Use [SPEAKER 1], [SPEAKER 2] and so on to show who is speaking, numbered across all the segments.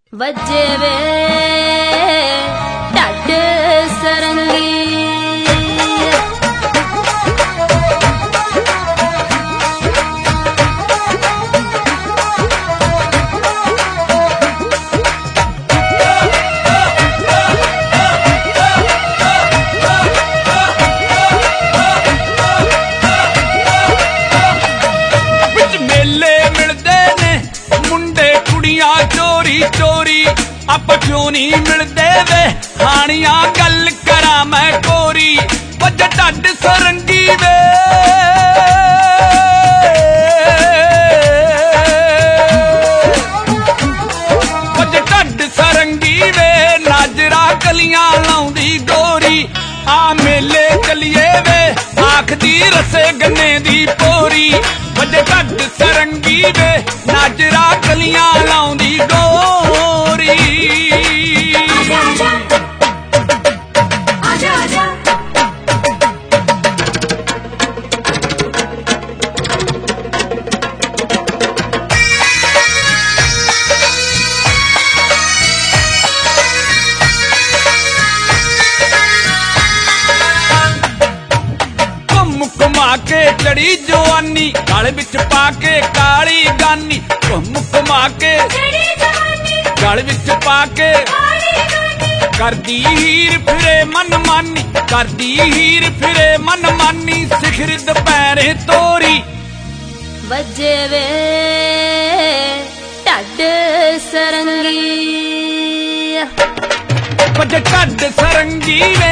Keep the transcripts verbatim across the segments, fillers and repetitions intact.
[SPEAKER 1] ਵੱਜੇ ਵੇ ਢੱਡ ਸਰੰਗੀ चोरी आप क्यों नहीं मिलते वे हानिया गल करा मैं कोरी वज ढड सरंगी वे वज ढड सरंगी वे नाजरा कलियां लाउंदी गोरी आ मेले चलिए वे आखदी रसे गन्ने दी पोरी वज ढड सरंगी वे नाजरा कलियां लाउंदी गोरी आजा आजा घुमा के चढ़ी जवानी गल विच पाके काली गानी घुम घुमा के गल विच पाके करदी हीर फिरे मन मानी करदी हीर फिरे मन मानी सिखर दुपहरे तोरी वजे वे ढड सरंगी
[SPEAKER 2] वजे ढड सरंगी वे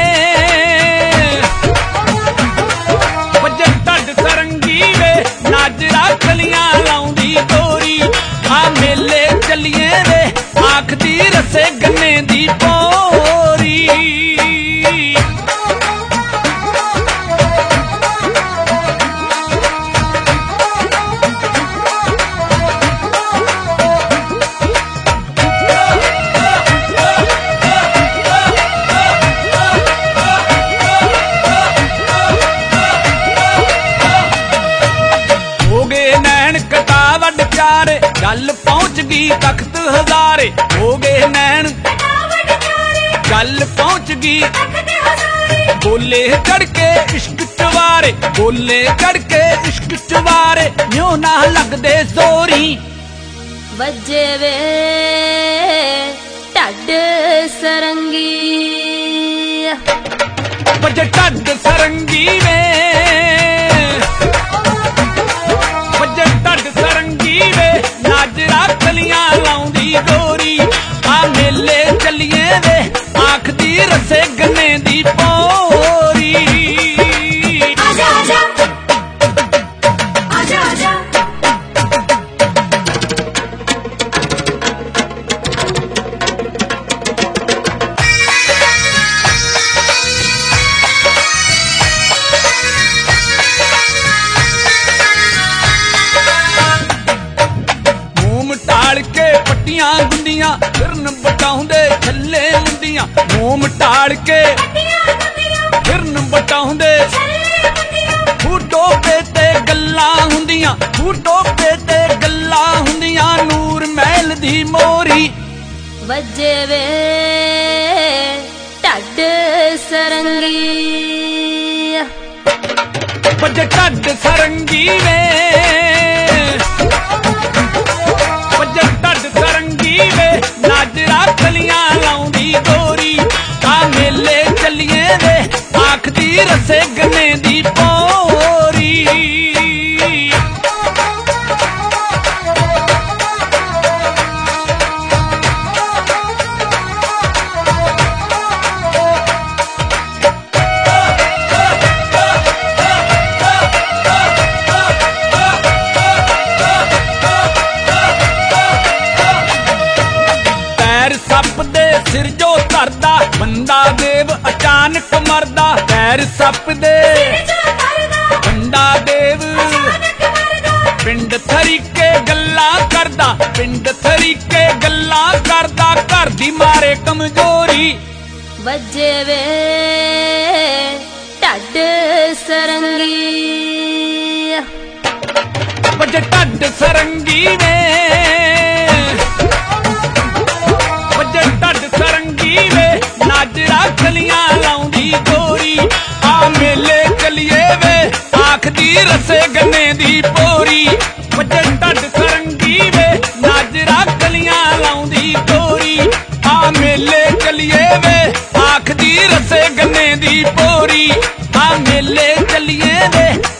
[SPEAKER 2] वजे ढड सरंगी वे नाजरा कलियां लाउंदी गोरी आ मेले चलिए वे आखदी रसे गन्ने दी पोरी गल पहुंच गई तख्त हजारे हो गए नैन गल पहुंच गई बोले चढ़ के इश्क चवारे बोले चढ़ के इश्क चवारे न्यों ना लगदे जोरी
[SPEAKER 1] वजे वे ढड सरंगी
[SPEAKER 2] वजे ढड सरंगी वे वजे ढड सरंगी वे नाजरा कलियां लाउंदी गोरी आ मेले चलिए वे आखदी रसे गन्ने दी पोरी
[SPEAKER 1] आजा आजा आजा आजा
[SPEAKER 2] पट्टियां गुंदियां फिरन बटाउंदे छल्ले मुंदियां मोम टाड़ के फिरन बटाउंदे फूटो पे ते गल्लां हुंदियां फूटो पे ते गल्लां हुंदियां नूर महल दी मोरी
[SPEAKER 1] वजे वे ढड सरंगी
[SPEAKER 2] वजे ढड सरंगी वे वजे ढड सरंगी वे नाजरा कलियां लाउंदी गोरी आ मेले चलिए वे आखदी रसे गन्ने दी पोरी सिर जो धरदा बंदा देव अचानक मरदा पैर सप दे बंदा देव पिंड थरीके गल्लां करदा पिंड थरीके गल्लां करदा घर दी मारे कमजोरी
[SPEAKER 1] वजे वे ढड सरंगी
[SPEAKER 2] वजे ढड सरंगी वे ਦੇ